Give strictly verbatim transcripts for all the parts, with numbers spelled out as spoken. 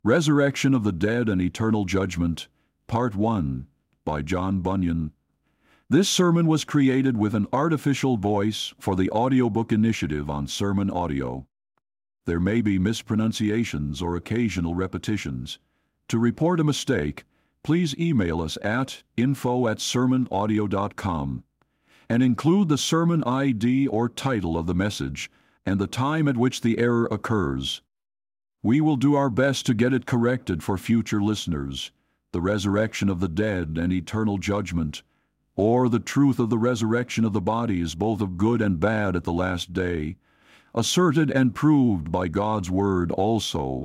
Resurrection of the Dead and Eternal Judgment, Part one, by John Bunyan. This sermon was created with an artificial voice for the audiobook initiative on sermon audio. There may be mispronunciations or occasional repetitions. To report a mistake, please email us at info at sermon audio dot com and include the sermon I D or title of the message and the time at which the error occurs. We will do our best to get it corrected for future listeners. The resurrection of the dead and eternal judgment, or the truth of the resurrection of the bodies, both of good and bad at the last day, asserted and proved by God's word also.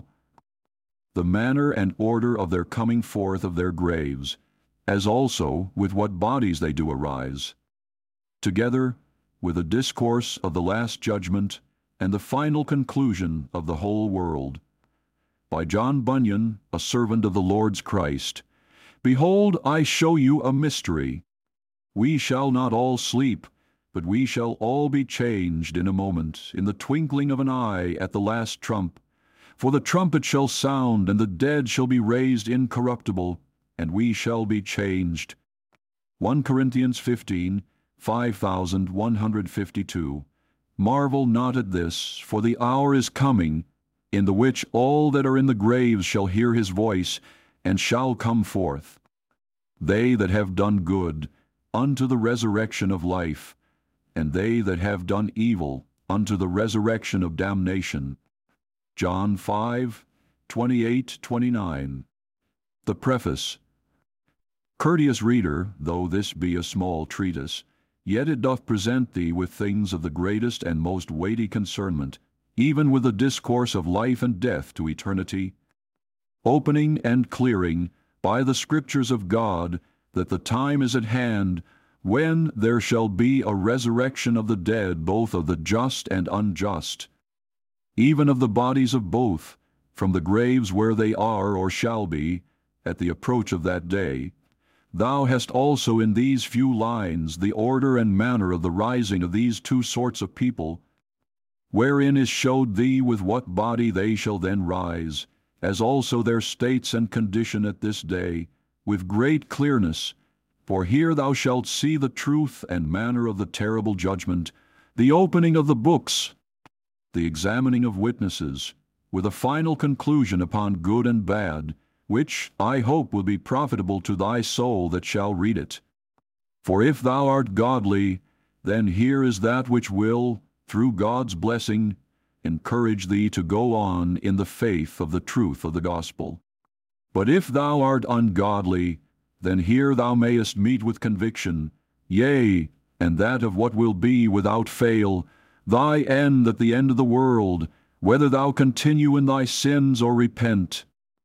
The manner and order of their coming forth of their graves, as also with what bodies they do arise, together with a discourse of the last judgment and the final conclusion of the whole world. By John Bunyan, a servant of the Lord's Christ. Behold, I show you a mystery. We shall not all sleep, but we shall all be changed in a moment, in the twinkling of an eye, at the last trump. For the trumpet shall sound, and the dead shall be raised incorruptible, and we shall be changed. First Corinthians fifteen, five thousand one hundred fifty-two. Marvel not at this, for the hour is coming, in the which all that are in the graves shall hear his voice, and shall come forth. They that have done good, unto the resurrection of life, and they that have done evil, unto the resurrection of damnation. John five, twenty-eight, twenty-nine. The Preface. Courteous reader, though this be a small treatise, yet it doth present thee with things of the greatest and most weighty concernment, even with the discourse of life and death to eternity, opening and clearing by the Scriptures of God that the time is at hand when there shall be a resurrection of the dead, both of the just and unjust, even of the bodies of both, from the graves where they are or shall be, at the approach of that day. Thou hast also in these few lines the order and manner of the rising of these two sorts of people, wherein is showed thee with what body they shall then rise, as also their states and condition at this day, with great clearness. For here thou shalt see the truth and manner of the terrible judgment, the opening of the books, the examining of witnesses, with a final conclusion upon good and bad, which I hope will be profitable to thy soul that shall read it. For if thou art godly, then here is that which will, through God's blessing, encourage thee to go on in the faith of the truth of the gospel. But if thou art ungodly, then here thou mayest meet with conviction, yea, and that of what will be without fail, thy end at the end of the world, whether thou continue in thy sins or repent.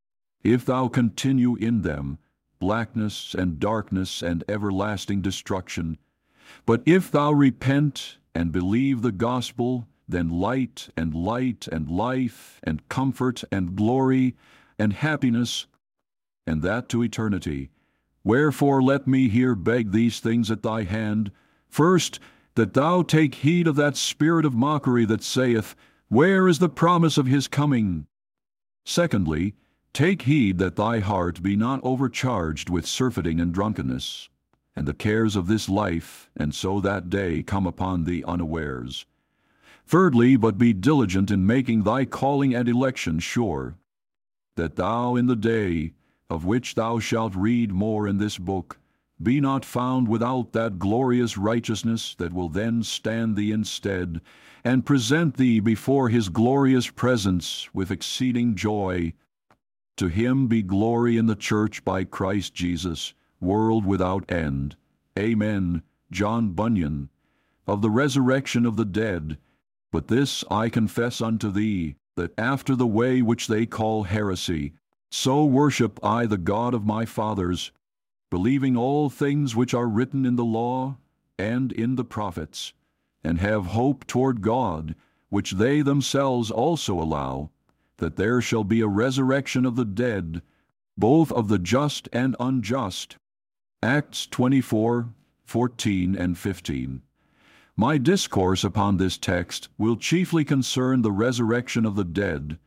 If thou continue in them, blackness and darkness and everlasting destruction. But if thou repent and believe the gospel, then light and light and life and comfort and glory and happiness, and that to eternity. Wherefore let me here beg these things at thy hand. First, that thou take heed of that spirit of mockery that saith, Where is the promise of his coming? Secondly, take heed that thy heart be not overcharged with surfeiting and drunkenness, and the cares of this life, and so that day come upon thee unawares. Thirdly, but be diligent in making thy calling and election sure, that thou in the day, of which thou shalt read more in this book, be not found without that glorious righteousness that will then stand thee in stead, and present thee before his glorious presence with exceeding joy. To him be glory in the church by Christ Jesus, world without end. Amen. John Bunyan. Of the resurrection of the dead. But this I confess unto thee, that after the way which they call heresy, so worship I the God of my fathers, believing all things which are written in the law and in the prophets, and have hope toward God, which they themselves also allow, that there shall be a resurrection of the dead, both of the just and unjust. Acts twenty-four, fourteen and fifteen. My discourse upon this text will chiefly concern the resurrection of the dead,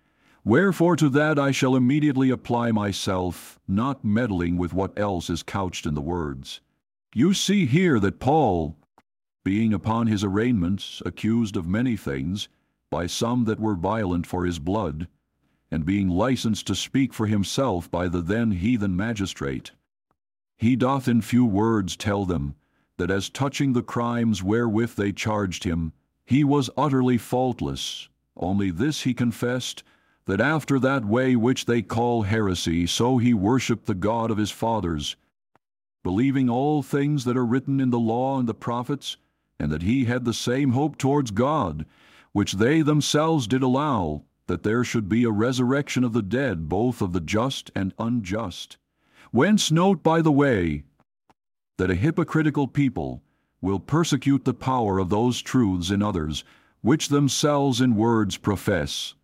Wherefore to that I shall immediately apply myself, not meddling with what else is couched in the words. You see here that Paul, being upon his arraignment accused of many things, by some that were violent for his blood, and being licensed to speak for himself by the then heathen magistrate, he doth in few words tell them, that as touching the crimes wherewith they charged him, he was utterly faultless. Only this he confessed, that after that way which they call heresy, so he worshipped the God of his fathers, believing all things that are written in the law and the prophets, and that he had the same hope towards God, which they themselves did allow, that there should be a resurrection of the dead, both of the just and unjust. Whence note, by the way, that a hypocritical people will persecute the power of those truths in others, which themselves in words profess.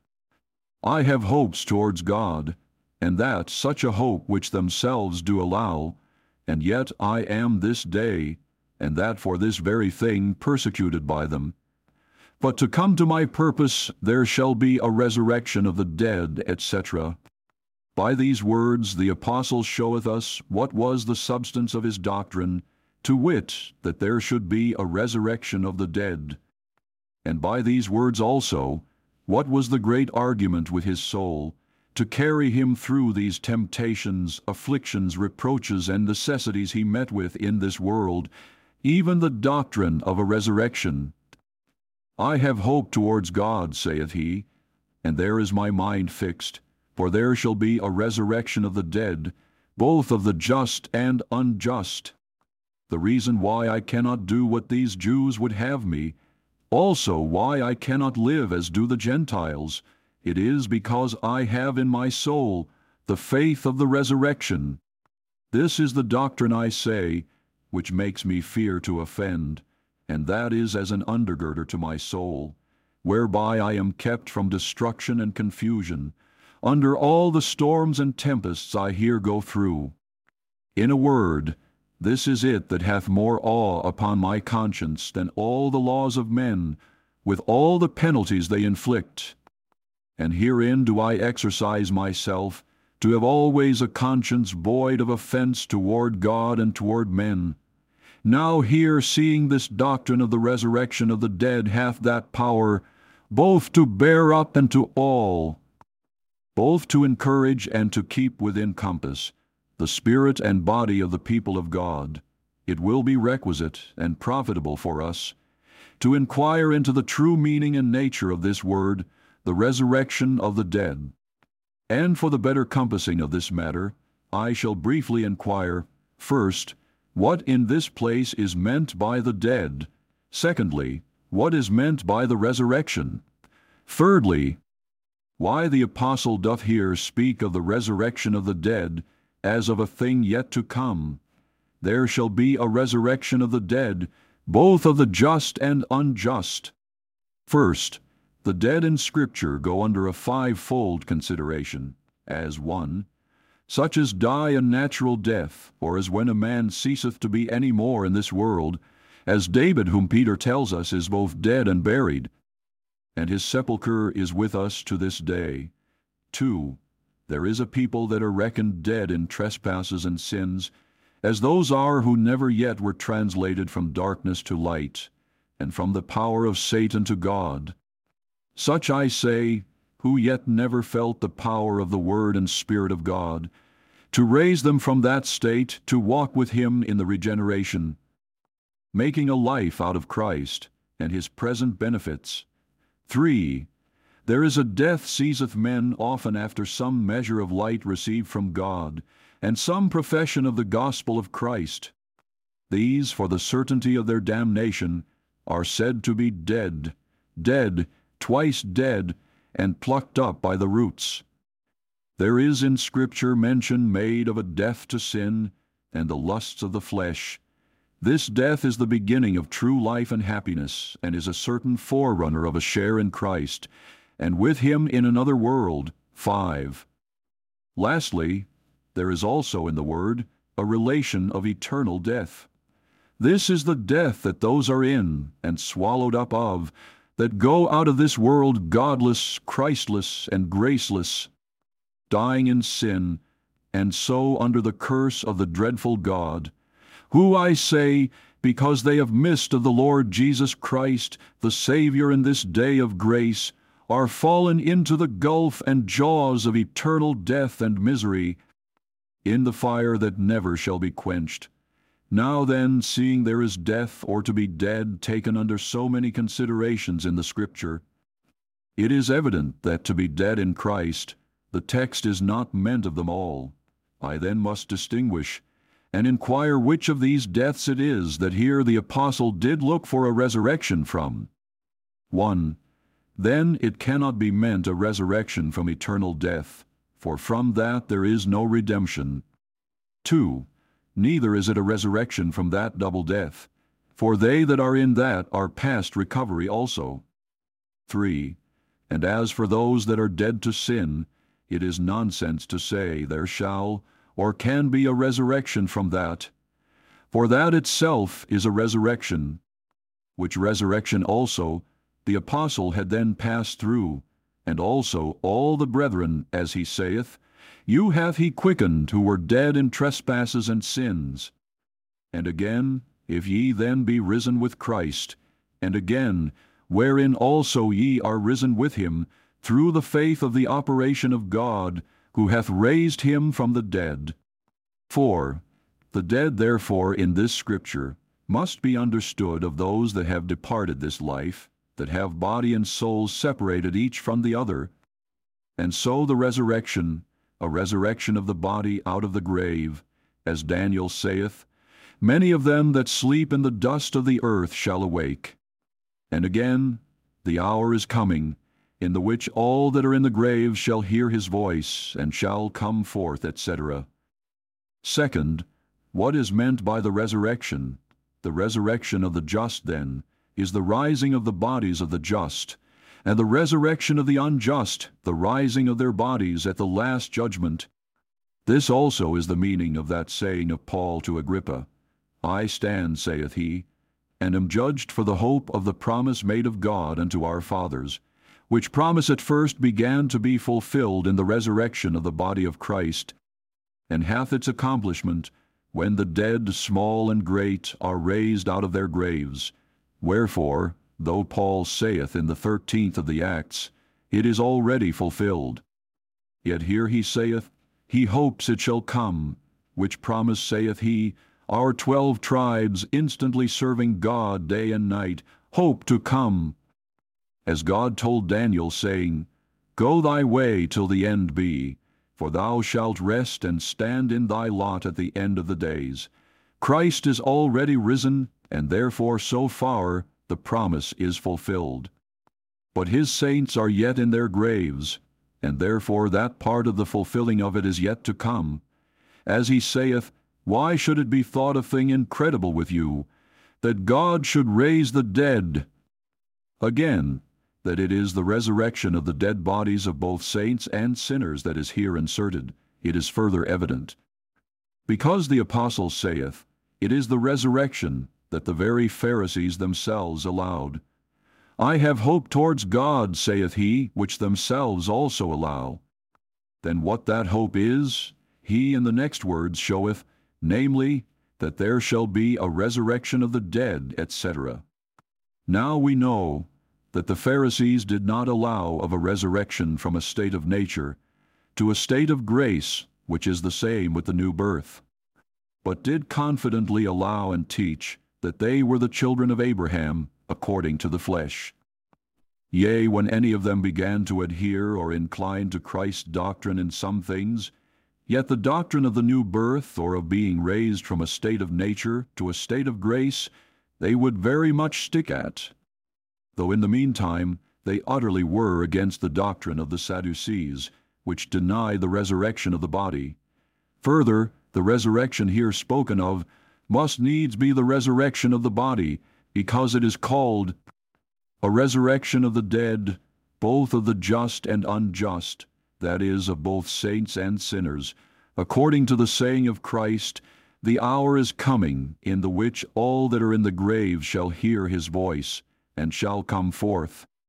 I have hopes towards God, and that such a hope which themselves do allow, and yet I am this day, and that for this very thing persecuted by them. But to come to my purpose, there shall be a resurrection of the dead, et cetera. By these words the apostle showeth us what was the substance of his doctrine, to wit, that there should be a resurrection of the dead. And by these words also, what was the great argument with his soul, to carry him through these temptations, afflictions, reproaches, and necessities he met with in this world, even the doctrine of a resurrection. I have hope towards God, saith he, and there is my mind fixed, for there shall be a resurrection of the dead, both of the just and unjust. The reason why I cannot do what these Jews would have me, also why I cannot live as do the Gentiles, it is because I have in my soul the faith of the resurrection. This is the doctrine, I say, which makes me fear to offend, and that is as an undergirder to my soul, whereby I am kept from destruction and confusion, under all the storms and tempests I here go through. In a word, this is it that hath more awe upon my conscience than all the laws of men, with all the penalties they inflict. And herein do I exercise myself, to have always a conscience void of offense toward God and toward men. Now here, seeing this doctrine of the resurrection of the dead hath that power, both to bear up and to awe, both to encourage and to keep within compass, the spirit and body of the people of God, it will be requisite and profitable for us to inquire into the true meaning and nature of this word, the resurrection of the dead. And for the better compassing of this matter, I shall briefly inquire, first, what in this place is meant by the dead; secondly, what is meant by the resurrection; thirdly, why the apostle doth here speak of the resurrection of the dead as of a thing yet to come. There shall be a resurrection of the dead, both of the just and unjust. First, the dead in Scripture go under a fivefold consideration, as one, such as die a natural death, or as when a man ceaseth to be any more in this world, as David, whom Peter tells us is both dead and buried, and his sepulchre is with us to this day. Two, there is a people that are reckoned dead in trespasses and sins, as those are who never yet were translated from darkness to light, and from the power of Satan to God. Such, I say, who yet never felt the power of the Word and Spirit of God, to raise them from that state to walk with Him in the regeneration, making a life out of Christ and His present benefits. Three, there is a death seizeth men often after some measure of light received from God, and some profession of the gospel of Christ. These, for the certainty of their damnation, are said to be dead, dead, twice dead, and plucked up by the roots. There is in Scripture mention made of a death to sin and the lusts of the flesh. This death is the beginning of true life and happiness, and is a certain forerunner of a share in Christ, and with Him in another world. Five. Lastly, there is also in the Word a relation of eternal death. This is the death that those are in, and swallowed up of, that go out of this world godless, Christless, and graceless, dying in sin, and so under the curse of the dreadful God, who, I say, because they have missed of the Lord Jesus Christ, the Savior, in this day of grace, are fallen into the gulf and jaws of eternal death and misery, in the fire that never shall be quenched. Now then, seeing there is death, or to be dead, taken under so many considerations in the Scripture, it is evident that to be dead in Christ, the text is not meant of them all. I then must distinguish, and inquire which of these deaths it is that here the apostle did look for a resurrection from. one. Then it cannot be meant a resurrection from eternal death, for from that there is no redemption. two. Neither is it a resurrection from that double death, for they that are in that are past recovery also. three. And as for those that are dead to sin, it is nonsense to say there shall or can be a resurrection from that, for that itself is a resurrection, which resurrection also the apostle had then passed through, and also all the brethren, as he saith, you hath he quickened who were dead in trespasses and sins. And again, if ye then be risen with Christ, and again, wherein also ye are risen with him, through the faith of the operation of God, who hath raised him from the dead. four. The dead therefore in this Scripture must be understood of those that have departed this life, that have body and soul separated each from the other, and so the resurrection, a resurrection of the body out of the grave, as Daniel saith, many of them that sleep in the dust of the earth shall awake. And again, the hour is coming, in the which all that are in the grave shall hear his voice, and shall come forth, et cetera. Second, what is meant by the resurrection? The resurrection of the just, then, is the rising of the bodies of the just, and the resurrection of the unjust, the rising of their bodies at the last judgment. This also is the meaning of that saying of Paul to Agrippa, I stand, saith he, and am judged for the hope of the promise made of God unto our fathers, which promise at first began to be fulfilled in the resurrection of the body of Christ, and hath its accomplishment when the dead, small and great, are raised out of their graves. Wherefore, though Paul saith in the thirteenth of the Acts, it is already fulfilled, yet here he saith, he hopes it shall come, which promise saith he, our twelve tribes, instantly serving God day and night, hope to come. As God told Daniel, saying, Go thy way till the end be, for thou shalt rest and stand in thy lot at the end of the days. Christ is already risen, and therefore so far the promise is fulfilled. But his saints are yet in their graves, and therefore that part of the fulfilling of it is yet to come. As he saith, Why should it be thought a thing incredible with you, that God should raise the dead? Again, that it is the resurrection of the dead bodies of both saints and sinners that is here inserted, it is further evident. Because the apostle saith, it is the resurrection that the very Pharisees themselves allowed. I have hope towards God, saith he, which themselves also allow. Then what that hope is, he in the next words showeth, namely, that there shall be a resurrection of the dead, et cetera. Now we know that the Pharisees did not allow of a resurrection from a state of nature to a state of grace, which is the same with the new birth, but did confidently allow and teach that they were the children of Abraham according to the flesh. Yea, when any of them began to adhere or incline to Christ's doctrine in some things, yet the doctrine of the new birth, or of being raised from a state of nature to a state of grace, they would very much stick at, though in the meantime they utterly were against the doctrine of the Sadducees, which deny the resurrection of the body. Further, the resurrection here spoken of must needs be the resurrection of the body, because it is called a resurrection of the dead, both of the just and unjust, that is, of both saints and sinners, according to the saying of Christ, The hour is coming, in the which all that are in the grave shall hear his voice, and shall come forth.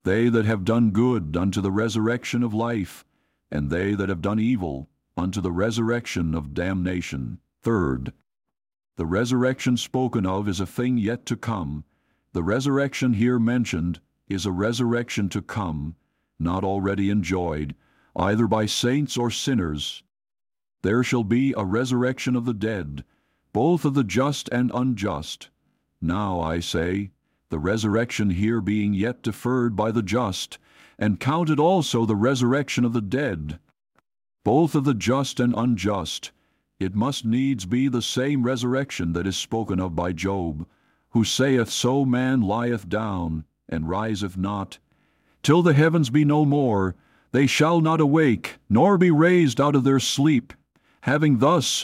they that have done good unto the resurrection of life, and they that have done evil unto the resurrection of damnation. Third, the resurrection spoken of is a thing yet to come. The resurrection here mentioned is a resurrection to come, not already enjoyed, either by saints or sinners. There shall be a resurrection of the dead, both of the just and unjust. Now, I say, the resurrection here being yet deferred by the just, and counted also the resurrection of the dead, both of the just and unjust, it must needs be the same resurrection that is spoken of by Job, who saith, So man lieth down, and riseth not, till the heavens be no more, they shall not awake, nor be raised out of their sleep. Having thus,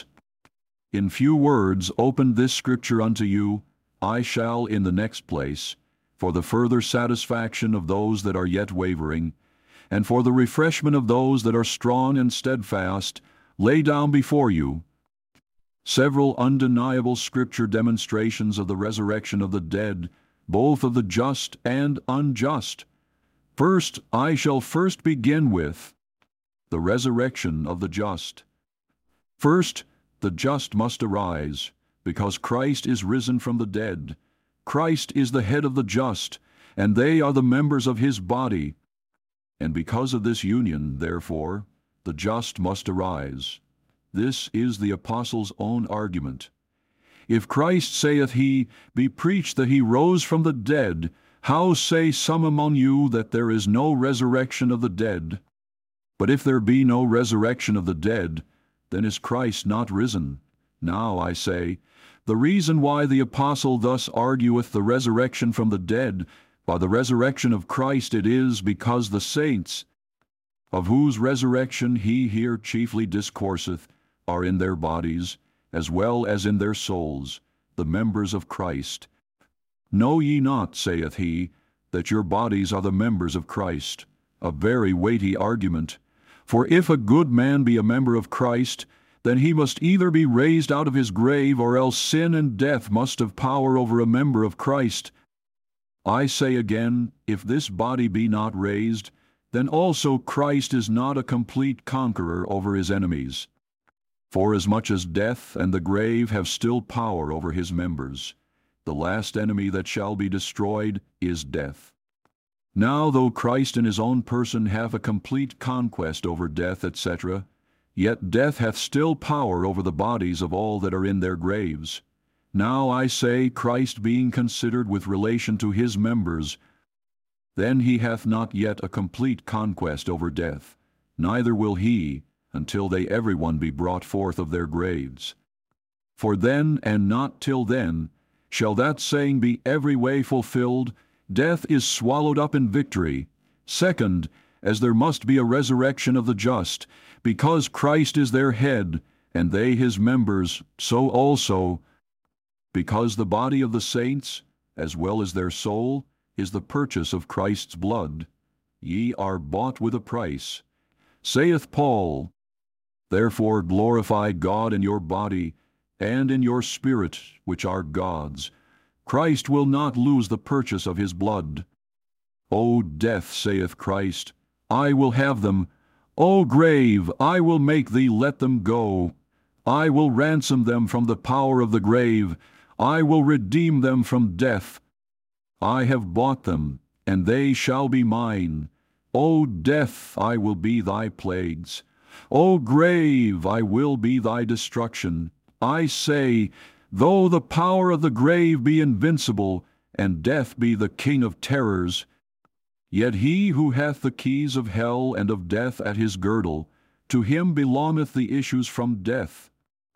in few words, opened this scripture unto you, I shall in the next place, for the further satisfaction of those that are yet wavering, and for the refreshment of those that are strong and steadfast, lay down before you several undeniable scripture demonstrations of the resurrection of the dead, both of the just and unjust. First, I shall first begin with the resurrection of the just. First, the just must arise, because Christ is risen from the dead. Christ is the head of the just, and they are the members of his body. And because of this union, therefore, the just must arise. This is the apostle's own argument. If Christ, saith he, be preached that he rose from the dead, how say some among you that there is no resurrection of the dead? But if there be no resurrection of the dead, then is Christ not risen? Now, I say, the reason why the apostle thus argueth the resurrection from the dead by the resurrection of Christ, it is because the saints, of whose resurrection he here chiefly discourseth, are in their bodies, as well as in their souls, the members of Christ. Know ye not, saith he, that your bodies are the members of Christ? A very weighty argument. For if a good man be a member of Christ, then he must either be raised out of his grave, or else sin and death must have power over a member of Christ. I say again, if this body be not raised, then also Christ is not a complete conqueror over his enemies. Forasmuch as death and the grave have still power over his members, the last enemy that shall be destroyed is death. Now, though Christ in his own person hath a complete conquest over death, et cetera, yet death hath still power over the bodies of all that are in their graves. Now, I say, Christ being considered with relation to his members, then he hath not yet a complete conquest over death, neither will he, until they every one be brought forth of their graves. For then, and not till then, shall that saying be every way fulfilled, Death is swallowed up in victory. Second, as there must be a resurrection of the just, because Christ is their head, and they his members, so also, because the body of the saints, as well as their soul, is the purchase of Christ's blood. Ye are bought with a price. Saith Paul, Therefore glorify God in your body, and in your spirit, which are God's. Christ will not lose the purchase of his blood. O death, saith Christ, I will have them. O grave, I will make thee let them go. I will ransom them from the power of the grave. I will redeem them from death. I have bought them, and they shall be mine. O death, I will be thy plagues. O grave, I will be thy destruction. I say, though the power of the grave be invincible, and death be the king of terrors, yet he who hath the keys of hell and of death at his girdle, to him belongeth the issues from death.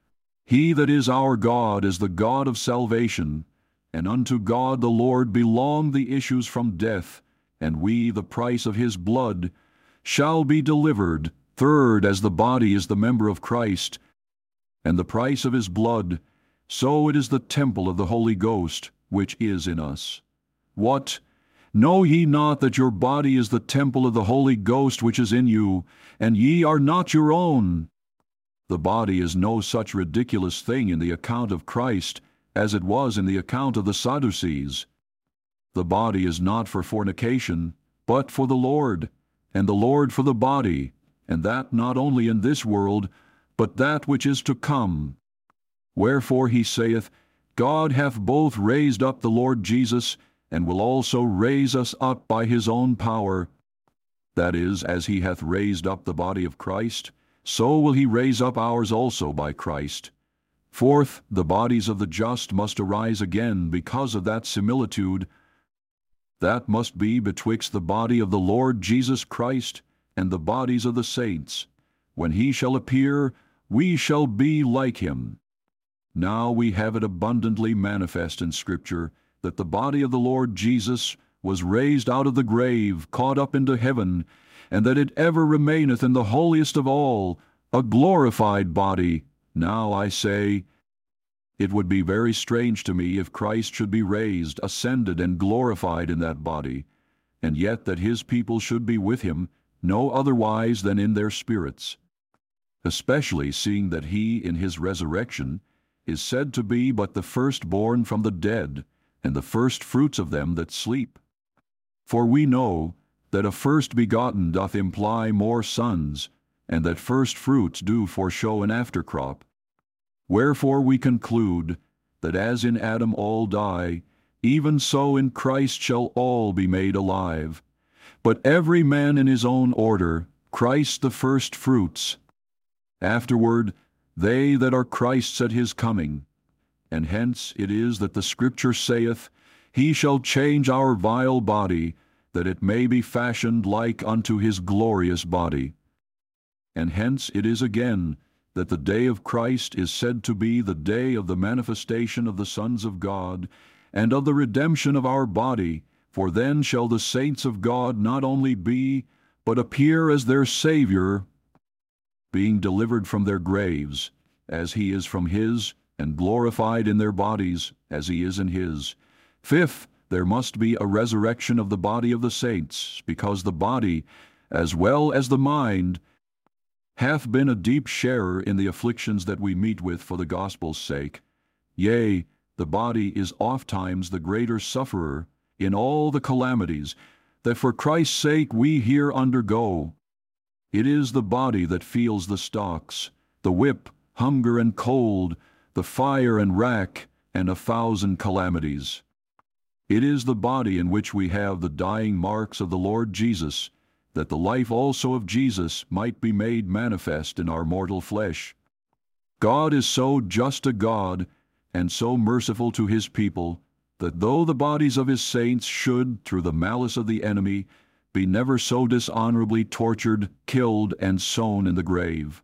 He that is our God is the God of salvation, and unto God the Lord belong the issues from death, and we, the price of his blood, shall be delivered. Third, as the body is the member of Christ, and the price of his blood, so it is the temple of the Holy Ghost, which is in us. What? Know ye not that your body is the temple of the Holy Ghost which is in you, and ye are not your own? The body is no such ridiculous thing in the account of Christ as it was in the account of the Sadducees. The body is not for fornication, but for the Lord, and the Lord for the body, and that not only in this world, but that which is to come. Wherefore he saith, God hath both raised up the Lord Jesus, and will also raise us up by his own power. That is, as he hath raised up the body of Christ, so will he raise up ours also by Christ. Fourth, the bodies of the just must arise again because of that similitude. That must be betwixt the body of the Lord Jesus Christ and the bodies of the saints. When he shall appear, we shall be like him. Now we have it abundantly manifest in Scripture that the body of the Lord Jesus was raised out of the grave, caught up into heaven, and that it ever remaineth in the holiest of all, a glorified body. Now I say, it would be very strange to me if Christ should be raised, ascended, and glorified in that body, and yet that his people should be with him, no otherwise than in their spirits, especially seeing that he in his resurrection is said to be but the firstborn from the dead, and the firstfruits of them that sleep. For we know that a first begotten doth imply more sons, and that firstfruits do foreshow an aftercrop. Wherefore we conclude that as in Adam all die, even so in Christ shall all be made alive. But every man in his own order, Christ the firstfruits. Afterward, they that are Christ's at his coming. And hence it is that the Scripture saith, He shall change our vile body, that it may be fashioned like unto his glorious body. And hence it is again that the day of Christ is said to be the day of the manifestation of the sons of God, and of the redemption of our body, for then shall the saints of God not only be, but appear as their Savior, being delivered from their graves, as he is from his, and glorified in their bodies, as he is in his. Fifth, there must be a resurrection of the body of the saints, because the body, as well as the mind, hath been a deep sharer in the afflictions that we meet with for the gospel's sake. Yea, the body is ofttimes the greater sufferer in all the calamities that for Christ's sake we here undergo. It is the body that feels the stocks, the whip, hunger and cold, the fire and rack, and a thousand calamities. It is the body in which we have the dying marks of the Lord Jesus, that the life also of Jesus might be made manifest in our mortal flesh. God is so just a God, and so merciful to his people, that though the bodies of his saints should, through the malice of the enemy, be never so dishonorably tortured, killed, and sown in the grave,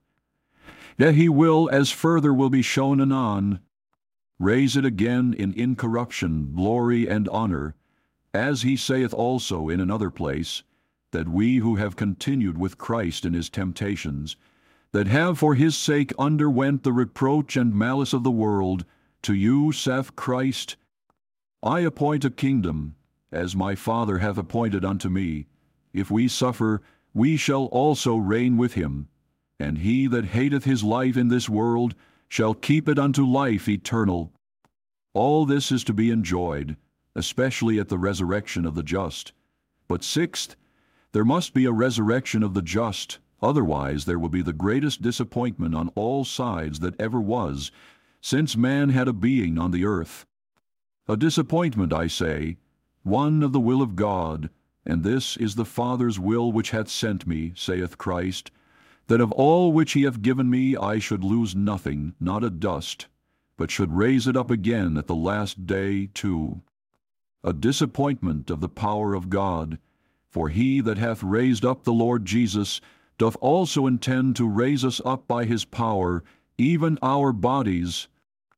yet he will, as further will be shown anon, raise it again in incorruption, glory, and honor, as he saith also in another place, that we who have continued with Christ in his temptations, that have for his sake underwent the reproach and malice of the world, to you saith Christ, I appoint a kingdom, as my Father hath appointed unto me. If we suffer, we shall also reign with him. And he that hateth his life in this world shall keep it unto life eternal. All this is to be enjoyed, especially at the resurrection of the just. But sixth, there must be a resurrection of the just, otherwise there will be the greatest disappointment on all sides that ever was, since man had a being on the earth. A disappointment, I say, one of the will of God, and this is the Father's will which hath sent me, saith Christ, that of all which he hath given me I should lose nothing, not a dust, but should raise it up again at the last day too. A disappointment of the power of God, for he that hath raised up the Lord Jesus doth also intend to raise us up by his power, even our bodies.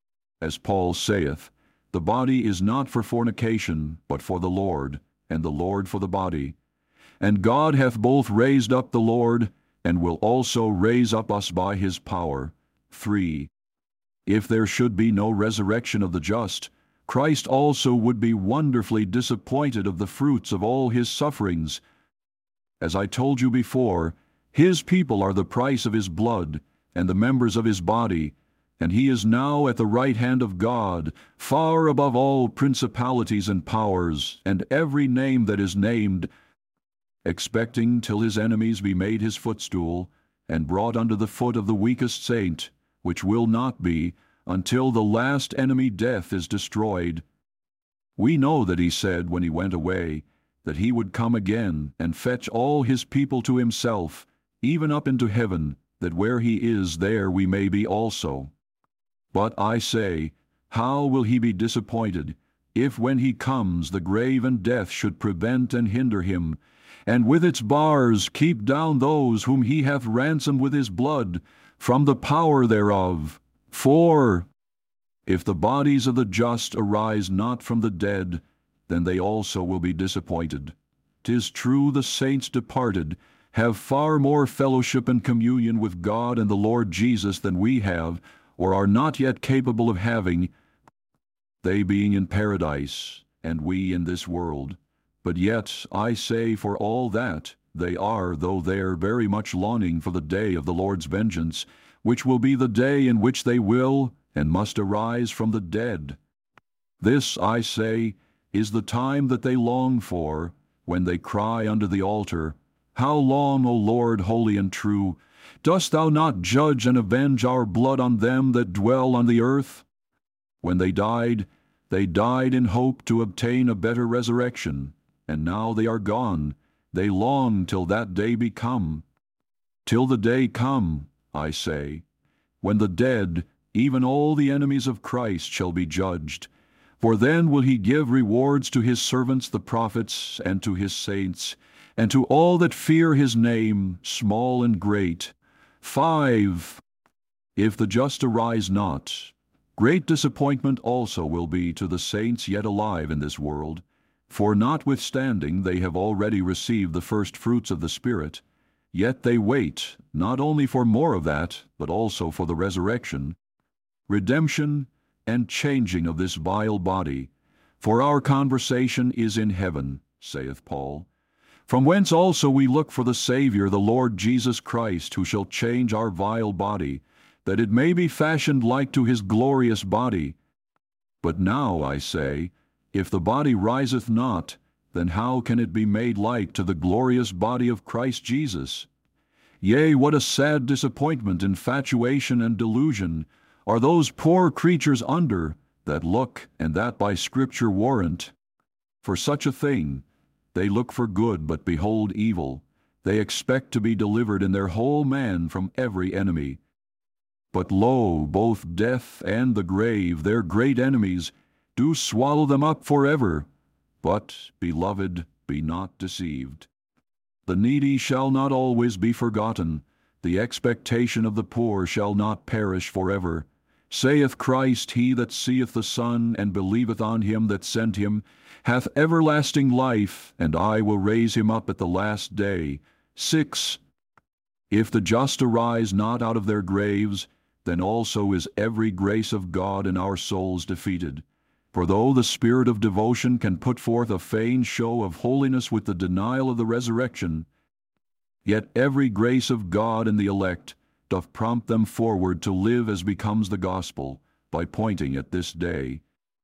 As Paul saith, the body is not for fornication, but for the Lord, and the Lord for the body. And God hath both raised up the Lord, and will also raise up us by his power. three. If there should be no resurrection of the just, Christ also would be wonderfully disappointed of the fruits of all his sufferings. As I told you before, his people are the price of his blood, and the members of his body, and he is now at the right hand of God, far above all principalities and powers, and every name that is named, expecting till his enemies be made his footstool, and brought under the foot of the weakest saint, which will not be, until the last enemy death is destroyed. We know that he said when he went away, that he would come again and fetch all his people to himself, even up into heaven, that where he is there we may be also. But I say, how will he be disappointed, if when he comes the grave and death should prevent and hinder him, and with its bars keep down those whom he hath ransomed with his blood, from the power thereof? For if the bodies of the just arise not from the dead, then they also will be disappointed. 'Tis true the saints departed have far more fellowship and communion with God and the Lord Jesus than we have, or are not yet capable of having, they being in paradise, and we in this world. But yet, I say, for all that, they are, though they are very much longing for the day of the Lord's vengeance, which will be the day in which they will and must arise from the dead. This, I say, is the time that they long for, when they cry unto the altar, How long, O Lord, holy and true, dost thou not judge and avenge our blood on them that dwell on the earth? When they died, they died in hope to obtain a better resurrection, and now they are gone. They long till that day be come. Till the day come, I say, when the dead, even all the enemies of Christ, shall be judged. For then will he give rewards to his servants the prophets, and to his saints, and to all that fear his name, small and great. Five. If the just arise not, great disappointment also will be to the saints yet alive in this world. For notwithstanding they have already received the first fruits of the Spirit, yet they wait not only for more of that, but also for the resurrection, redemption, and changing of this vile body. For our conversation is in heaven, saith Paul, from whence also we look for the Saviour, the Lord Jesus Christ, who shall change our vile body, that it may be fashioned like to his glorious body. But now, I say, if the body riseth not, then how can it be made like to the glorious body of Christ Jesus? Yea, what a sad disappointment, infatuation, and delusion are those poor creatures under, that look, and that by Scripture warrant, for such a thing. They look for good, but behold evil. They expect to be delivered in their whole man from every enemy. But lo, both death and the grave, their great enemies, do swallow them up forever. But, beloved, be not deceived. The needy shall not always be forgotten. The expectation of the poor shall not perish forever. Saith Christ, He that seeth the Son, and believeth on him that sent him, hath everlasting life, and I will raise him up at the last day. Six. If the just arise not out of their graves, then also is every grace of God in our souls defeated. For though the spirit of devotion can put forth a feigned show of holiness with the denial of the resurrection, yet every grace of God in the elect doth prompt them forward to live as becomes the gospel, by pointing at this day.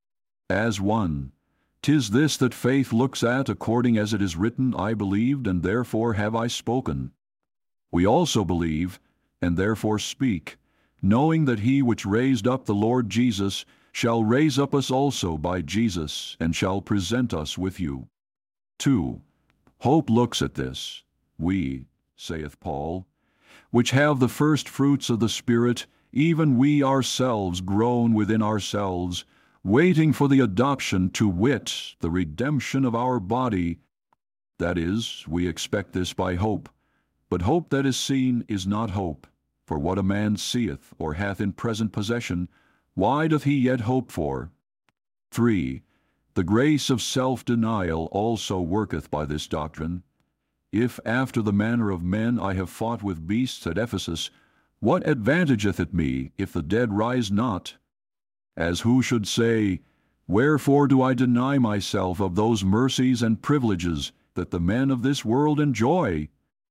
As one, 'tis this that faith looks at, according as it is written, I believed, and therefore have I spoken. We also believe, and therefore speak, knowing that he which raised up the Lord Jesus shall raise up us also by Jesus, and shall present us with you. Two. Hope looks at this. We, saith Paul, which have the first fruits of the Spirit, even we ourselves groan within ourselves, waiting for the adoption, to wit, the redemption of our body. That is, we expect this by hope. But hope that is seen is not hope. For what a man seeth, or hath in present possession, why doth he yet hope for? Three. The grace of self-denial also worketh by this doctrine. If after the manner of men I have fought with beasts at Ephesus, what advantageth it me, if the dead rise not? As who should say, Wherefore do I deny myself of those mercies and privileges that the men of this world enjoy?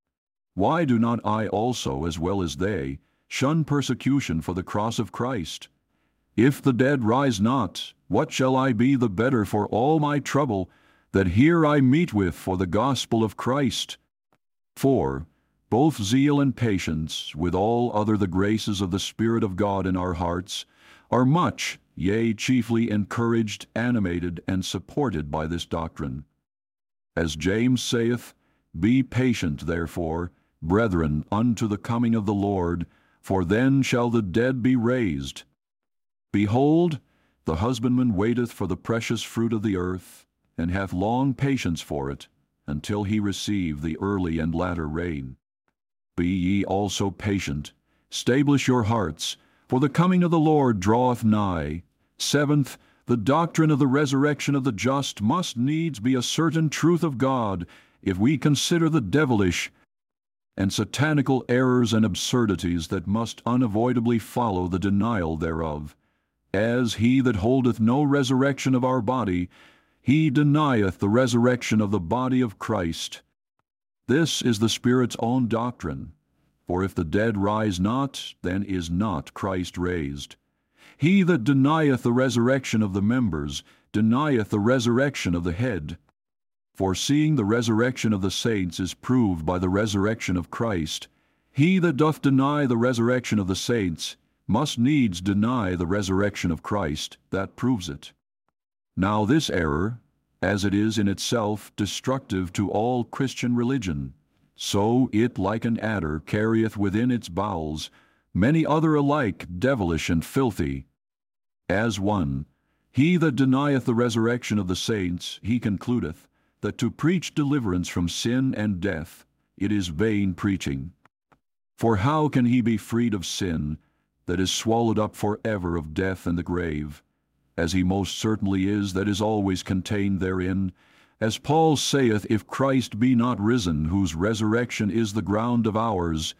Why do not I also, as well as they, shun persecution for the cross of Christ? If the dead rise not, what shall I be the better for all my trouble, that here I meet with for the gospel of Christ. For both zeal and patience, with all other the graces of the Spirit of God in our hearts, are much, yea, chiefly encouraged, animated, and supported by this doctrine. As James saith, Be patient, therefore, brethren, unto the coming of the Lord, for then shall the dead be raised. Behold, the husbandman waiteth for the precious fruit of the earth, and hath long patience for it, until he receive the early and latter rain. Be ye also patient, stablish your hearts, for the coming of the Lord draweth nigh. Seventh, the doctrine of the resurrection of the just must needs be a certain truth of God, if we consider the devilish and satanical errors and absurdities that must unavoidably follow the denial thereof. As he that holdeth no resurrection of our body, he denieth the resurrection of the body of Christ. This is the Spirit's own doctrine. For if the dead rise not, then is not Christ raised. He that denieth the resurrection of the members denieth the resurrection of the head. For seeing the resurrection of the saints is proved by the resurrection of Christ, he that doth deny the resurrection of the saints must needs deny the resurrection of Christ that proves it. Now this error, as it is in itself destructive to all Christian religion, so it like an adder carrieth within its bowels many other alike devilish and filthy. As one, he that denieth the resurrection of the saints, he concludeth, that to preach deliverance from sin and death, it is vain preaching. For how can he be freed of sin, that is swallowed up for ever of death and the grave, as he most certainly is that is always contained therein, as Paul saith, If Christ be not risen, whose resurrection is the ground of ours,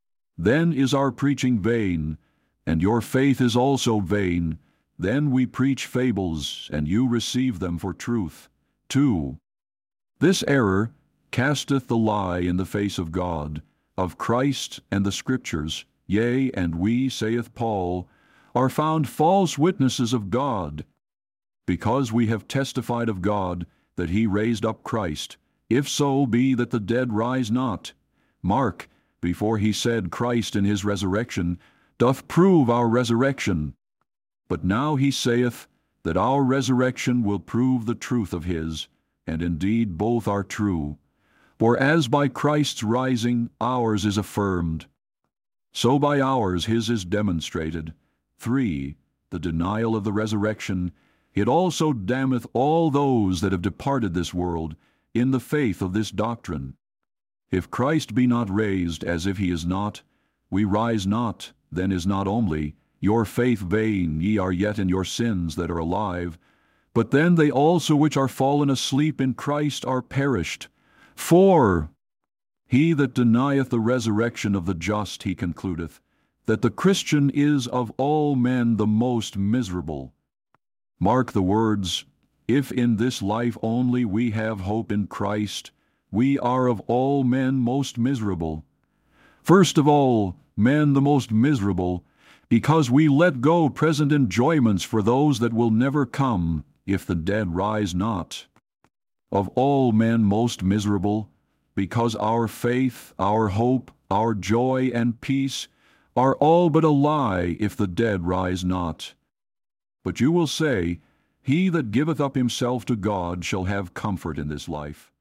then is our preaching vain, and your faith is also vain. Then we preach fables, and you receive them for truth. Two, this error casteth the lie in the face of God, of Christ and the Scriptures. Yea, and we, saith Paul, are found false witnesses of God, because we have testified of God that he raised up Christ, if so be that the dead rise not. Mark, before he said Christ in his resurrection doth prove our resurrection. But now he saith that our resurrection will prove the truth of his, and indeed both are true. For as by Christ's rising ours is affirmed, so by ours his is demonstrated. Three, the denial of the resurrection, it also damneth all those that have departed this world in the faith of this doctrine. If Christ be not raised, as if he is not, we rise not, then is not only your faith vain, ye are yet in your sins that are alive, but then they also which are fallen asleep in Christ are perished. For he that denieth the resurrection of the just, he concludeth, that the Christian is of all men the most miserable. Mark the words, If in this life only we have hope in Christ, we are of all men most miserable. First of all, men the most miserable, because we let go present enjoyments for those that will never come, if the dead rise not. Of all men most miserable, because our faith, our hope, our joy and peace are all but a lie if the dead rise not. But you will say, He that giveth up himself to God shall have comfort in this life.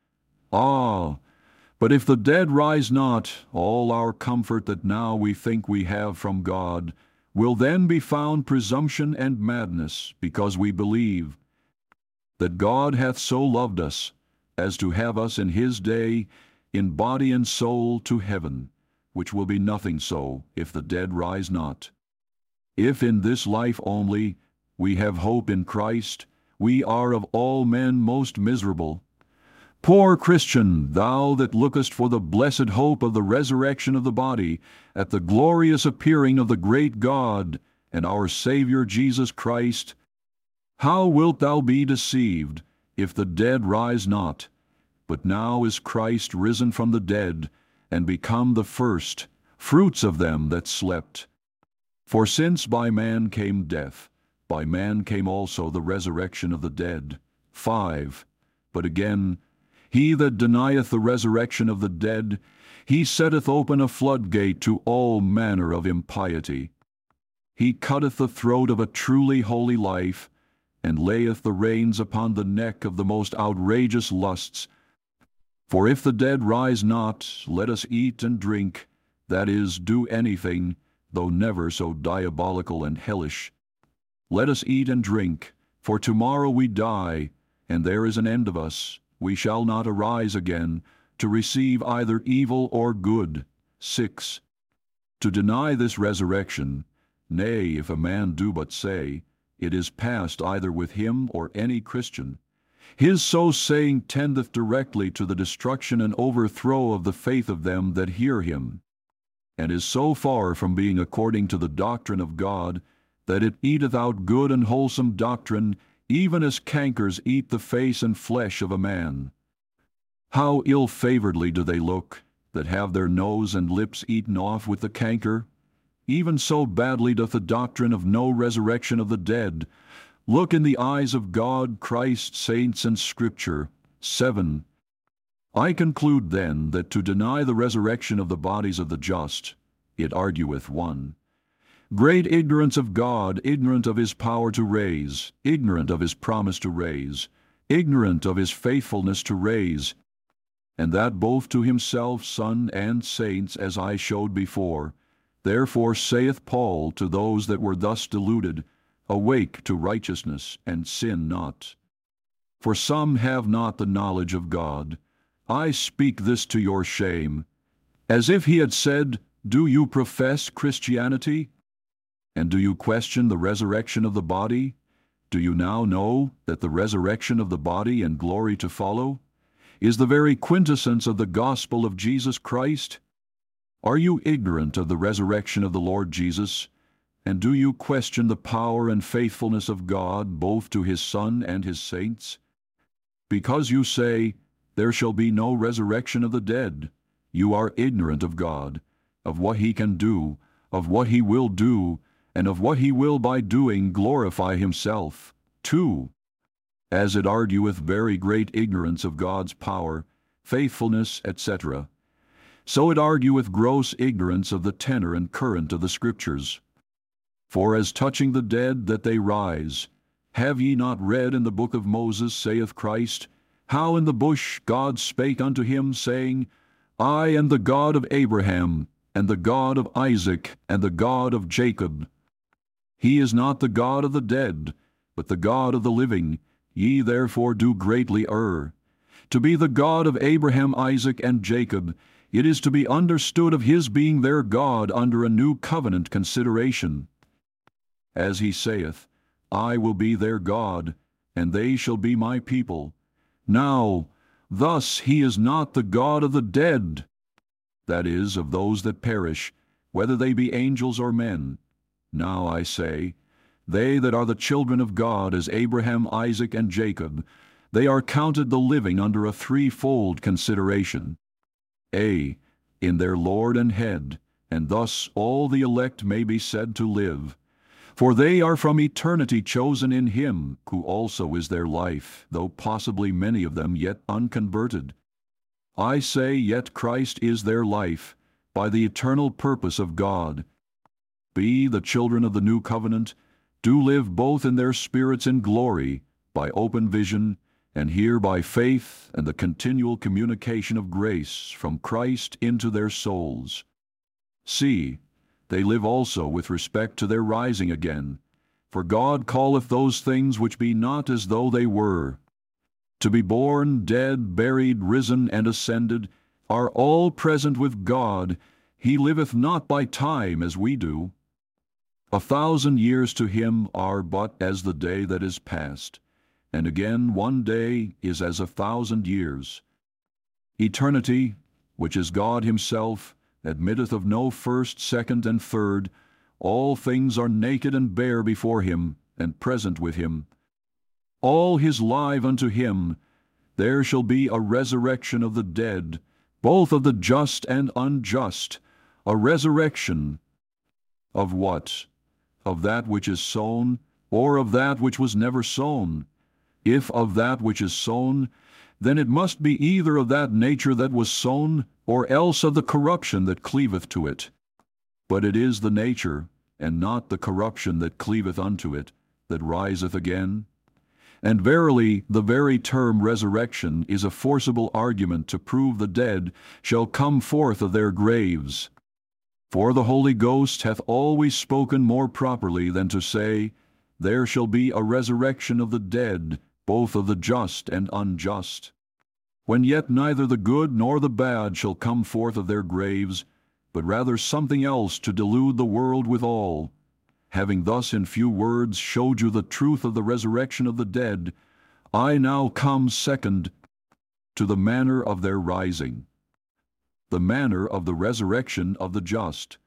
Ah, but if the dead rise not, all our comfort that now we think we have from God will then be found presumption and madness, because we believe that God hath so loved us, as to have us in his day in body and soul to heaven, which will be nothing so if the dead rise not. If in this life only we have hope in Christ, we are of all men most miserable. Poor Christian, thou that lookest for the blessed hope of the resurrection of the body, at the glorious appearing of the great God and our Savior Jesus Christ, how wilt thou be deceived, if the dead rise not? But now is Christ risen from the dead, and become the first fruits of them that slept. For since by man came death, by man came also the resurrection of the dead. Five, But again, he that denieth the resurrection of the dead, he setteth open a floodgate to all manner of impiety. He cutteth the throat of a truly holy life, and layeth the reins upon the neck of the most outrageous lusts. For if the dead rise not, let us eat and drink, that is, do anything, though never so diabolical and hellish. Let us eat and drink, for tomorrow we die, and there is an end of us. We shall not arise again, to receive either evil or good. six. To deny this resurrection, nay, if a man do but say, it is past either with him or any Christian, his so saying tendeth directly to the destruction and overthrow of the faith of them that hear him, and is so far from being according to the doctrine of God, that it eateth out good and wholesome doctrine, even as cankers eat the face and flesh of a man. How ill-favoredly do they look, that have their nose and lips eaten off with the canker? Even so badly doth the doctrine of no resurrection of the dead look in the eyes of God, Christ, saints, and Scripture. seven. I conclude then that to deny the resurrection of the bodies of the just, it argueth one, great ignorance of God, ignorant of his power to raise, ignorant of his promise to raise, ignorant of his faithfulness to raise, and that both to himself, Son, and saints, as I showed before. Therefore saith Paul to those that were thus deluded, Awake to righteousness, and sin not. For some have not the knowledge of God. I speak this to your shame. As if he had said, Do you profess Christianity? And do you question the resurrection of the body? Do you now know that the resurrection of the body and glory to follow is the very quintessence of the gospel of Jesus Christ? Are you ignorant of the resurrection of the Lord Jesus? And do you question the power and faithfulness of God both to his Son and his saints? Because you say, There shall be no resurrection of the dead, you are ignorant of God, of what he can do, of what he will do, and of what he will by doing glorify himself. two. As it argueth very great ignorance of God's power, faithfulness, et cetera, so it argueth gross ignorance of the tenor and current of the Scriptures. For as touching the dead that they rise, have ye not read in the book of Moses, saith Christ, how in the bush God spake unto him, saying, I am the God of Abraham, and the God of Isaac, and the God of Jacob. He is not the God of the dead, but the God of the living. Ye therefore do greatly err. To be the God of Abraham, Isaac, and Jacob, it is to be understood of his being their God under a new covenant consideration. As he saith, I will be their God, and they shall be my people. Now, thus he is not the God of the dead, that is, of those that perish, whether they be angels or men. Now I say, they that are the children of God, as Abraham, Isaac, and Jacob, they are counted the living under a threefold consideration. A, in their Lord and Head, and thus all the elect may be said to live. For they are from eternity chosen in him, who also is their life, though possibly many of them yet unconverted. I say, yet Christ is their life, by the eternal purpose of God. Be the children of the new covenant, do live both in their spirits in glory, by open vision, and hear by faith and the continual communication of grace from Christ into their souls. See, they live also with respect to their rising again. For God calleth those things which be not as though they were. To be born, dead, buried, risen, and ascended, are all present with God. He liveth not by time as we do. A thousand years to him are but as the day that is past, and again one day is as a thousand years. Eternity, which is God himself, admitteth of no first, second, and third. All things are naked and bare before him, and present with him. All his live unto him. There shall be a resurrection of the dead, both of the just and unjust. A resurrection of what? Of that which is sown, or of that which was never sown? If of that which is sown, then it must be either of that nature that was sown, or else of the corruption that cleaveth to it. But it is the nature, and not the corruption that cleaveth unto it, that riseth again. And verily the very term resurrection is a forcible argument to prove the dead shall come forth of their graves. For the Holy Ghost hath always spoken more properly than to say, There shall be a resurrection of the dead, both of the just and unjust. When yet neither the good nor the bad shall come forth of their graves, but rather something else to delude the world withal. Having thus in few words showed you the truth of the resurrection of the dead, I now come second to the manner of their rising, the manner of the resurrection of the just.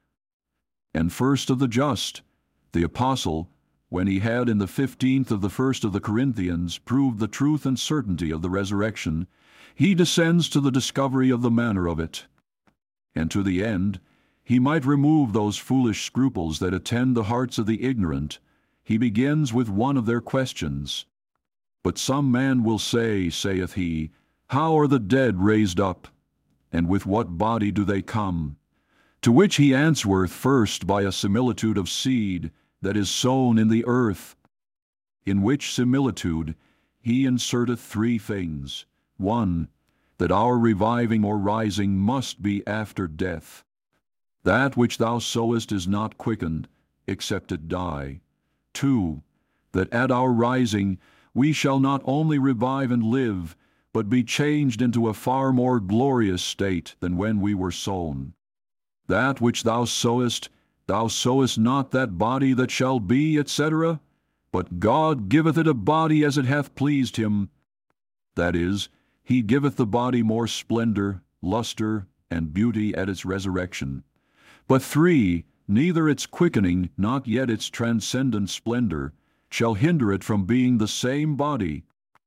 And first of the just, the apostle, when he had in the fifteenth of the first of the Corinthians proved the truth and certainty of the resurrection, he descends to the discovery of the manner of it. And to the end he might remove those foolish scruples that attend the hearts of the ignorant, he begins with one of their questions. But some man will say, saith he, How are the dead raised up? And with what body do they come? To which he answereth first by a similitude of seed that is sown in the earth, in which similitude he inserteth three things. One, that our reviving or rising must be after death. That which thou sowest is not quickened, except it die. Two, that at our rising we shall not only revive and live, but be changed into a far more glorious state than when we were sown. That which thou sowest, thou sowest not that body that shall be, et cetera, but God giveth it a body as it hath pleased him. That is, he giveth the body more splendor, luster, and beauty at its resurrection. But three, neither its quickening, not yet its transcendent splendor, shall hinder it from being the same body.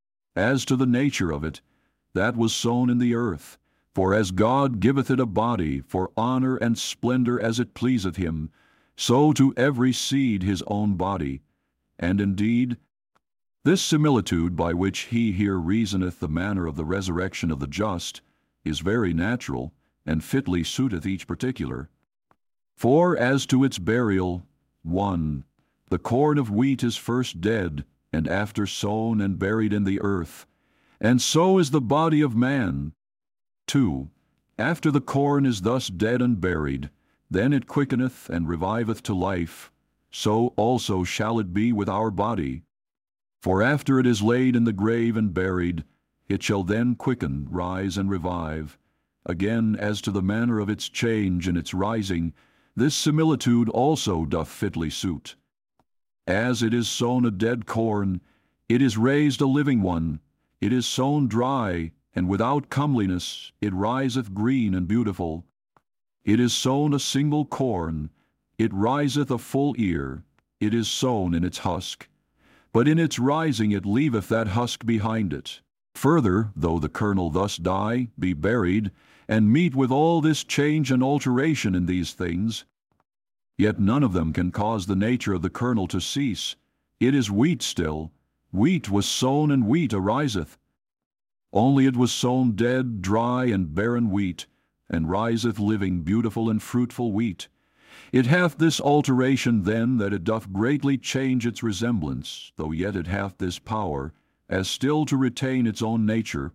As to the nature of it, that was sown in the earth. For as God giveth it a body for honor and splendor as it pleaseth him, so to every seed his own body. And indeed, this similitude by which he here reasoneth the manner of the resurrection of the just is very natural, and fitly suiteth each particular. For as to its burial, one, the corn of wheat is first dead, and after sown and buried in the earth, and so is the body of man. Two, after the corn is thus dead and buried, then it quickeneth and reviveth to life, so also shall it be with our body. For after it is laid in the grave and buried, it shall then quicken, rise, and revive. Again, as to the manner of its change and its rising, this similitude also doth fitly suit. As it is sown a dead corn, it is raised a living one. It is sown dry, and without comeliness, it riseth green and beautiful. It is sown a single corn, it riseth a full ear. It is sown in its husk, but in its rising it leaveth that husk behind it. Further, though the kernel thus die, be buried, and meet with all this change and alteration in these things, yet none of them can cause the nature of the kernel to cease. It is wheat still. Wheat was sown, and wheat ariseth. Only it was sown dead, dry, and barren wheat, and riseth living, beautiful, and fruitful wheat. It hath this alteration then, that it doth greatly change its resemblance, though yet it hath this power, as still to retain its own nature.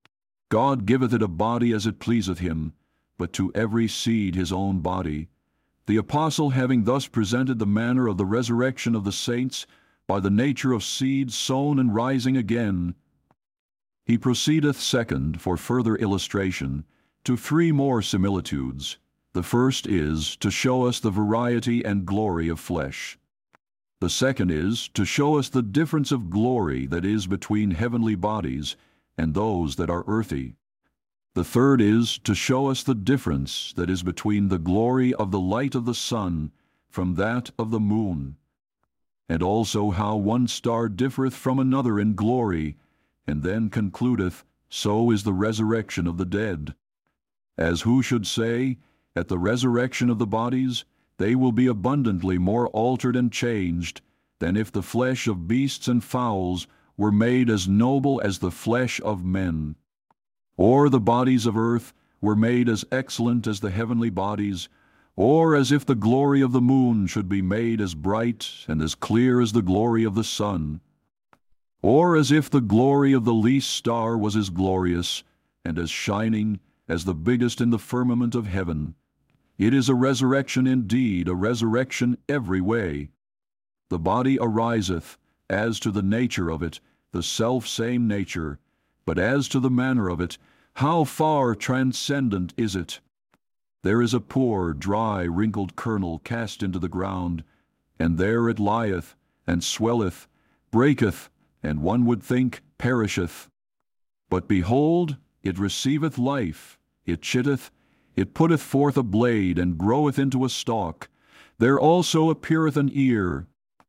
God giveth it a body as it pleaseth him, but to every seed his own body. The apostle, having thus presented the manner of the resurrection of the saints by the nature of seed sown and rising again, he proceedeth second, for further illustration, to three more similitudes. The first is to show us the variety and glory of flesh. The second is to show us the difference of glory that is between heavenly bodies and those that are earthy. The third is to show us the difference that is between the glory of the light of the sun from that of the moon, and also how one star differeth from another in glory, and then concludeth, so is the resurrection of the dead. As who should say, at the resurrection of the bodies, they will be abundantly more altered and changed than if the flesh of beasts and fowls were made as noble as the flesh of men, or the bodies of earth were made as excellent as the heavenly bodies, or as if the glory of the moon should be made as bright and as clear as the glory of the sun, or as if the glory of the least star was as glorious and as shining as the biggest in the firmament of heaven. It is a resurrection indeed, a resurrection every way. The body ariseth, as to the nature of it, the self-same nature, but as to the manner of it, how far transcendent is it! There is a poor, dry, wrinkled kernel cast into the ground, and there it lieth, and swelleth, breaketh, and one would think perisheth. But behold, it receiveth life, it chitteth, it putteth forth a blade, and groweth into a stalk. There also appeareth an ear.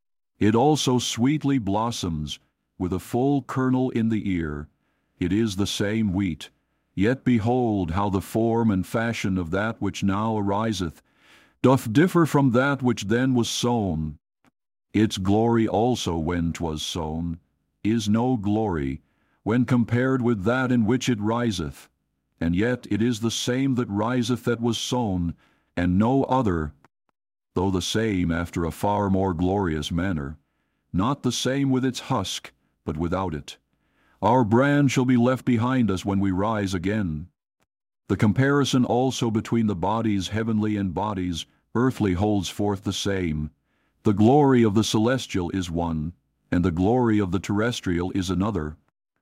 It also sweetly blossoms, with a full kernel in the ear. It is the same wheat. Yet behold how the form and fashion of that which now ariseth doth differ from that which then was sown. Its glory also when 'twas sown is no glory, when compared with that in which it riseth. And yet it is the same that riseth that was sown, and no other, though the same after a far more glorious manner, not the same with its husk, but without it. Our brand shall be left behind us when we rise again. The comparison also between the bodies heavenly and bodies earthly holds forth the same. The glory of the celestial is one, and the glory of the terrestrial is another.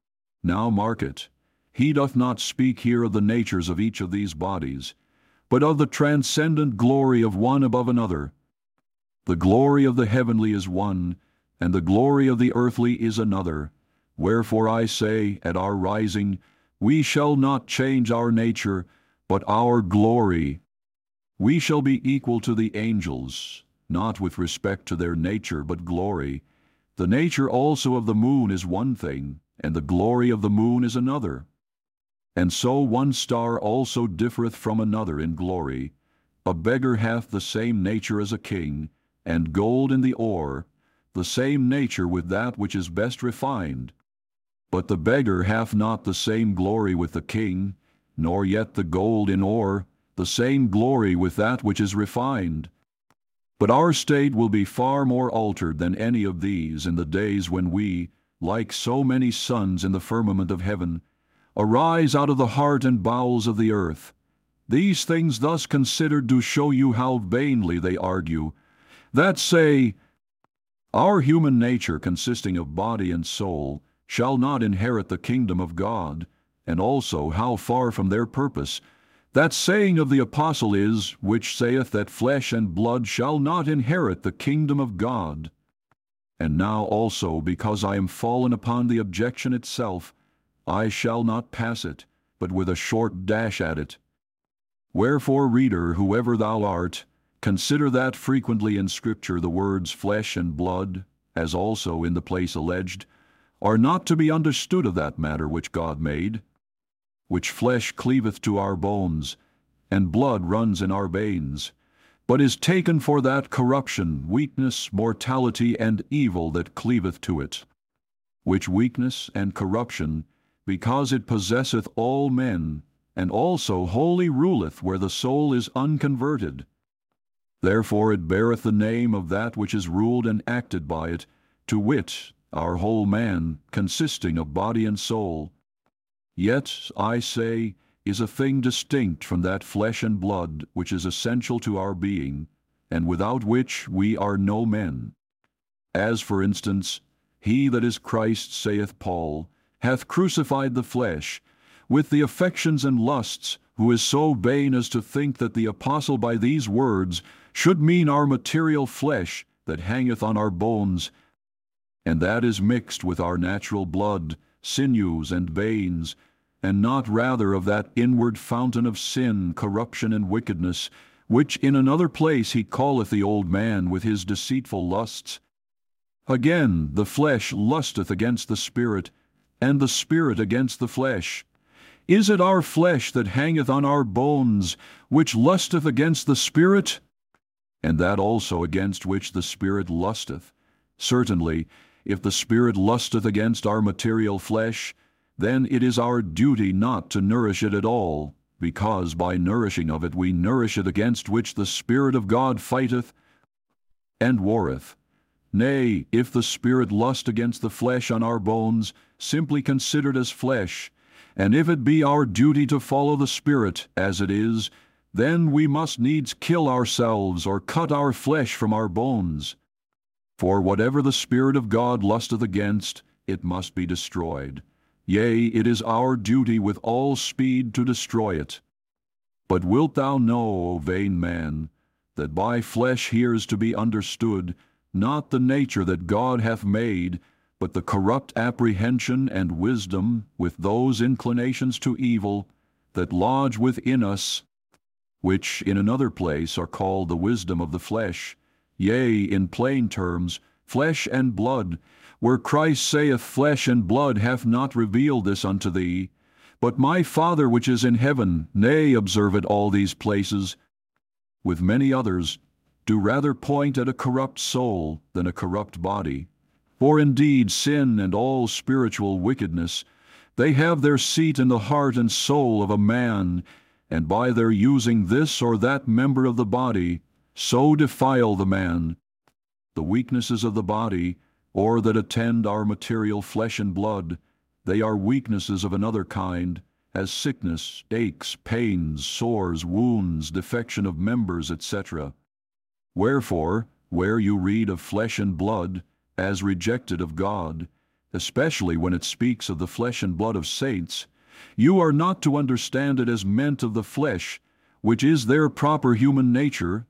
Now mark it. He doth not speak here of the natures of each of these bodies, but of the transcendent glory of one above another. The glory of the heavenly is one, and the glory of the earthly is another. Wherefore I say, at our rising, we shall not change our nature, but our glory. We shall be equal to the angels, not with respect to their nature, but glory. The nature also of the moon is one thing, and the glory of the moon is another. And so one star also differeth from another in glory. A beggar hath the same nature as a king, and gold in the ore, the same nature with that which is best refined. But the beggar hath not the same glory with the king, nor yet the gold in ore, the same glory with that which is refined. But our state will be far more altered than any of these in the days when we, like so many suns in the firmament of heaven, arise out of the heart and bowels of the earth. These things thus considered do show you how vainly they argue, that say, our human nature, consisting of body and soul, shall not inherit the kingdom of God, and also how far from their purpose that saying of the apostle is, which saith that flesh and blood shall not inherit the kingdom of God. And now also, because I am fallen upon the objection itself, I shall not pass it, but with a short dash at it. Wherefore, reader, whoever thou art, consider that frequently in Scripture the words flesh and blood, as also in the place alleged, are not to be understood of that matter which God made, which flesh cleaveth to our bones, and blood runs in our veins, but is taken for that corruption, weakness, mortality, and evil that cleaveth to it, which weakness and corruption, because it possesseth all men, and also wholly ruleth where the soul is unconverted. Therefore it beareth the name of that which is ruled and acted by it, to wit, our whole man, consisting of body and soul. Yet, I say, is a thing distinct from that flesh and blood which is essential to our being, and without which we are no men. As, for instance, he that is Christ, saith Paul, hath crucified the flesh, with the affections and lusts, who is so vain as to think that the apostle by these words should mean our material flesh that hangeth on our bones, and that is mixed with our natural blood, sinews, and veins, and not rather of that inward fountain of sin, corruption, and wickedness, which in another place he calleth the old man with his deceitful lusts. Again, the flesh lusteth against the Spirit, and the Spirit against the flesh. Is it our flesh that hangeth on our bones, which lusteth against the Spirit? And that also against which the Spirit lusteth. Certainly, if the Spirit lusteth against our material flesh, then it is our duty not to nourish it at all, because by nourishing of it we nourish it against which the Spirit of God fighteth and warreth. Nay, if the Spirit lust against the flesh on our bones, simply considered as flesh, and if it be our duty to follow the Spirit, as it is, then we must needs kill ourselves, or cut our flesh from our bones. For whatever the Spirit of God lusteth against, it must be destroyed. Yea, it is our duty with all speed to destroy it. But wilt thou know, O vain man, that by flesh here is to be understood, not the nature that God hath made, but the corrupt apprehension and wisdom with those inclinations to evil that lodge within us, which in another place are called the wisdom of the flesh, yea, in plain terms, flesh and blood, where Christ saith, Flesh and blood hath not revealed this unto thee, but my Father which is in heaven. Nay, observe it, all these places, with many others, do rather point at a corrupt soul than a corrupt body. For indeed sin and all spiritual wickedness, they have their seat in the heart and soul of a man, and by their using this or that member of the body, so defile the man. The weaknesses of the body, or that attend our material flesh and blood, they are weaknesses of another kind, as sickness, aches, pains, sores, wounds, defection of members, et cetera. Wherefore, where you read of flesh and blood, as rejected of God, especially when it speaks of the flesh and blood of saints, you are not to understand it as meant of the flesh, which is their proper human nature,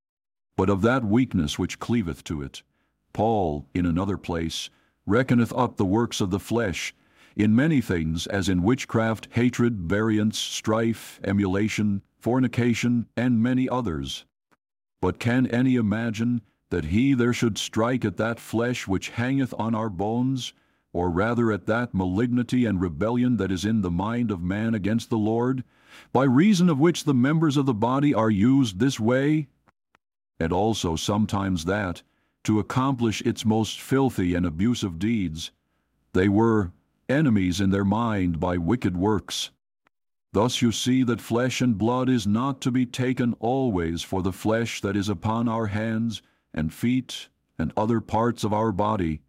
but of that weakness which cleaveth to it. Paul, in another place, reckoneth up the works of the flesh, in many things, as in witchcraft, hatred, variance, strife, emulation, fornication, and many others. But can any imagine that he there should strike at that flesh which hangeth on our bones, or rather at that malignity and rebellion that is in the mind of man against the Lord, by reason of which the members of the body are used this way? And also sometimes that, to accomplish its most filthy and abusive deeds, they were enemies in their mind by wicked works. Thus you see that flesh and blood is not to be taken always for the flesh that is upon our hands and feet and other parts of our body,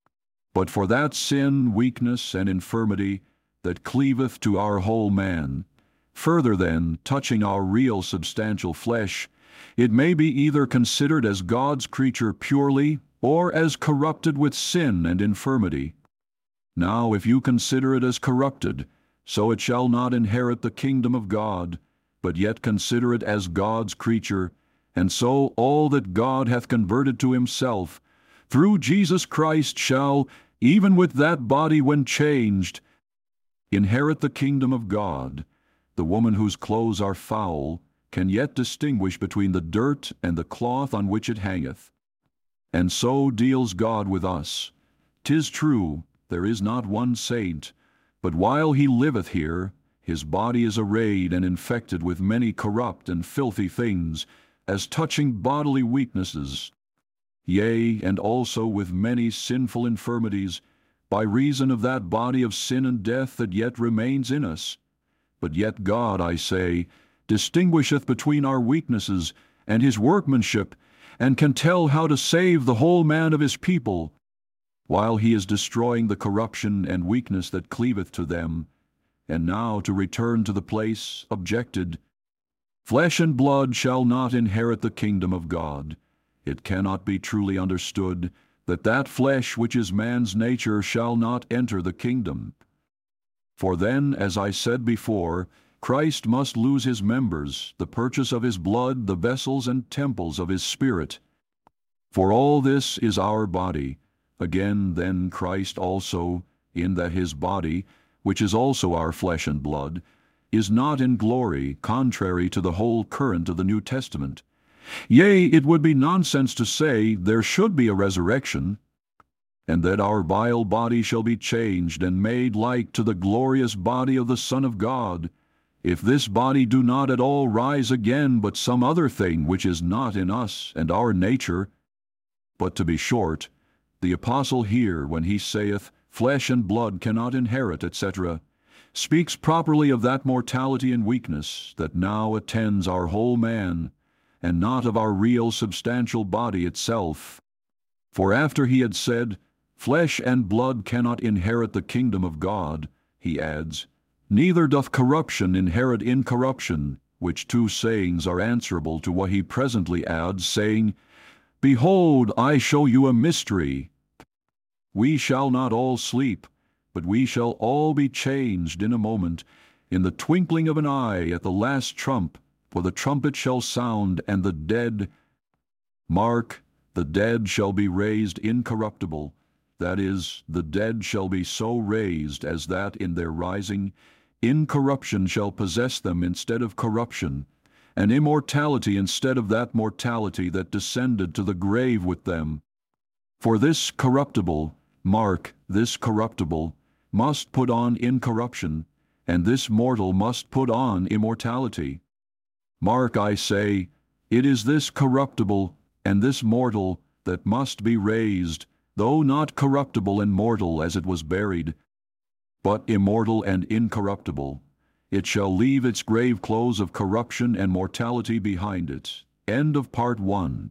but for that sin, weakness, and infirmity that cleaveth to our whole man. Further then, touching our real substantial flesh, it may be either considered as God's creature purely, or as corrupted with sin and infirmity. Now if you consider it as corrupted, so it shall not inherit the kingdom of God, but yet consider it as God's creature, and so all that God hath converted to himself, through Jesus Christ shall, even with that body when changed, inherit the kingdom of God. The woman whose clothes are foul can yet distinguish between the dirt and the cloth on which it hangeth. And so deals God with us. 'Tis true, there is not one saint, but while he liveth here, his body is arrayed and infected with many corrupt and filthy things, as touching bodily weaknesses, yea, and also with many sinful infirmities, by reason of that body of sin and death that yet remains in us. But yet God, I say, distinguisheth between our weaknesses and his workmanship, and can tell how to save the whole man of his people, while he is destroying the corruption and weakness that cleaveth to them. And now to return to the place objected, flesh and blood shall not inherit the kingdom of God. It cannot be truly understood that that flesh which is man's nature shall not enter the kingdom. For then, as I said before, Christ must lose his members, the purchase of his blood, the vessels and temples of his Spirit. For all this is our body. Again, then, Christ also, in that his body, which is also our flesh and blood, is not in glory, contrary to the whole current of the New Testament. Yea, it would be nonsense to say there should be a resurrection, and that our vile body shall be changed and made like to the glorious body of the Son of God, if this body do not at all rise again, but some other thing which is not in us and our nature. But to be short, The apostle here, when he saith, flesh and blood cannot inherit, et cetera, speaks properly of that mortality and weakness that now attends our whole man, and not of our real substantial body itself. For after he had said, flesh and blood cannot inherit the kingdom of God, he adds, neither doth corruption inherit incorruption, which two sayings are answerable to what he presently adds, saying, Behold, I show you a mystery. We shall not all sleep, but we shall all be changed in a moment, in the twinkling of an eye, at the last trump, for the trumpet shall sound, and the dead, mark, the dead shall be raised incorruptible, that is, the dead shall be so raised as that in their rising, incorruption shall possess them instead of corruption, and immortality instead of that mortality that descended to the grave with them. For this corruptible, mark, this corruptible, must put on incorruption, and this mortal must put on immortality. Mark, I say, it is this corruptible and this mortal that must be raised, though not corruptible and mortal as it was buried, but immortal and incorruptible. It shall leave its grave clothes of corruption and mortality behind it. End of part one.